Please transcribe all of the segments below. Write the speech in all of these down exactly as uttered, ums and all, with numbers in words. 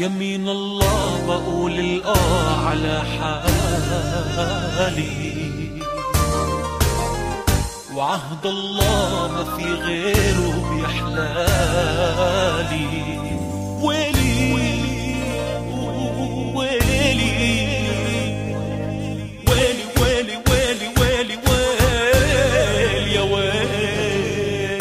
يمين الله بقول الآه على حالي، وعهد الله ما في غيره بيحلالي. ويلي ويلي ويلي ويلي ويلي ويلي ويلي يا ويلي،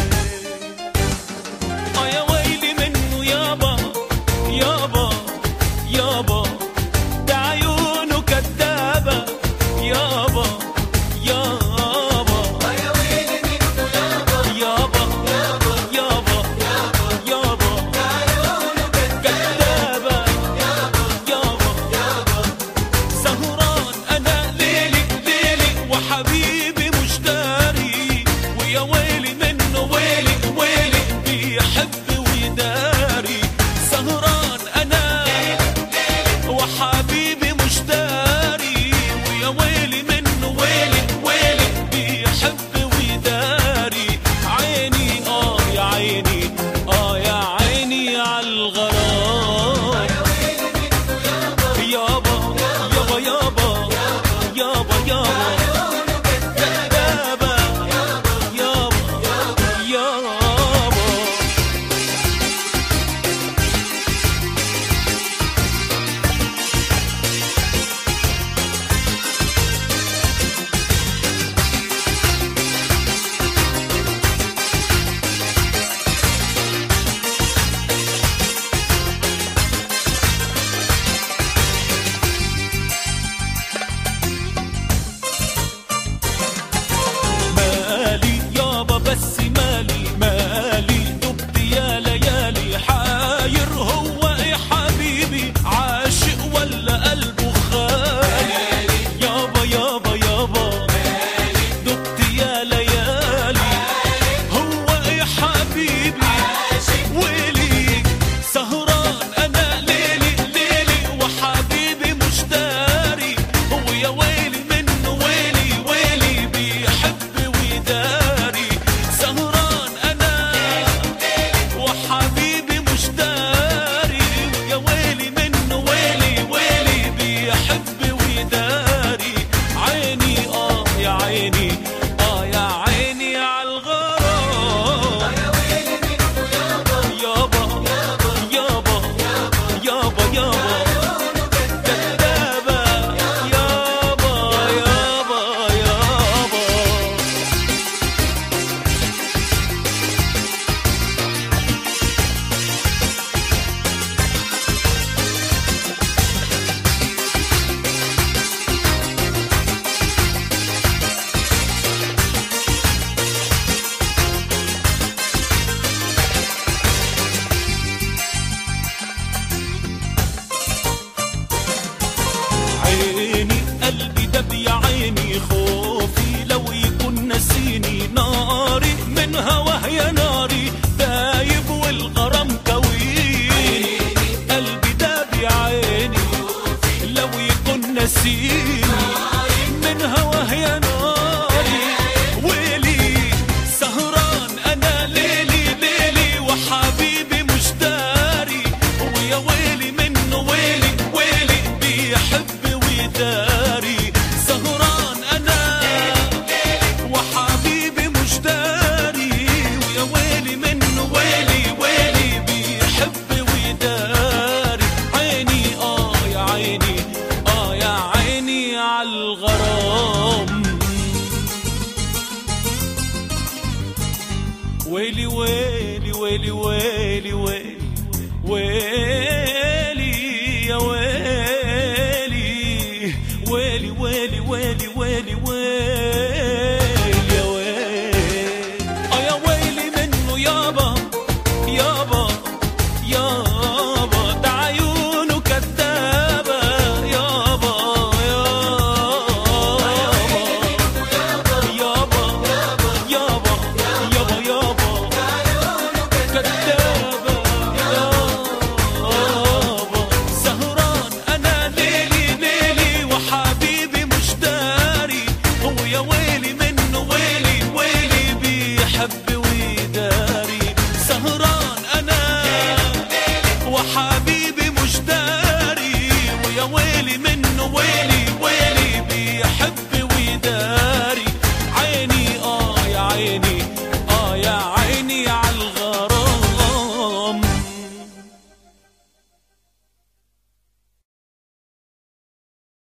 اه يا ويلي منه يابا يابا يابا، ده عيونه كدابة يابا يابا، اه يا ويلي منه يابا يابا يابا يابا، ده عيونه كدابة يابا يابا يابا، سهران انا ليلي ليلي وحبيبي مش داري، ويا ويلي منه ويلي ويلي بيحب ويداري، سهران انا وحبيبي مش داري، ويا ويلي منه ويلي ويلي بيحب ويداري، عيني اه يا عيني اه يا عيني عالغرام، يابا يابا يابا يابا يابا كدابة يابا يابا. مالي يابا بس مالي مالي، دبت يا ليالي حاير، هو ايه حبيبي عاشق ولا قلبه خالي؟ يابا يابا يابا دبت يا ليالي، هو ايه حبيبي ويلي، سهران انا ليلي ليلي وحبيبي مش داري، هو يا ويلي منه ويلي ويلي بيحب ويداري، سهران انا وحبيبي مش داري، يا ويلي منه ويلي ويلي بيحب ويداري، عيني اه يا عيني اه يا عيني عالغرام، يابا يابا يابا يابا كدابة يابا يابا يابا. عيني قلبي دب يا عيني، خوفي لو يكون نسيني، ناري من هواه يا ناري دايب والغرام كويني، قلبي دب يا عيني لو يكون نسيني، من هواه يا ناري ويلي، سهران انا ليلي ليلي وحبيبي مش داري، ويا ويلي منه ويلي ويلي بيحب ويداري، سهران انا وحبيبي مش داري، ويا ويلي منه ويلي ويلي بيحب ويداري، عيني اه يا عيني اه يا عيني عالغرام، ويلي ويلي ويلي ويلي ويلي ويلي يا ويلي ويلي ويلي ويلي ويلي ويلي يا ويلي، اه يا ويلي منه يابا يابا يابا، ده عيونه كدابة يابا يابا يابا يابا يابا يابا كدابة يابا، سهران انا ليلي ليلي وحبيبي مش داري، هو يا ويلي منه ويلي ويلي بيحب ويداري، سهران انا وحبيبي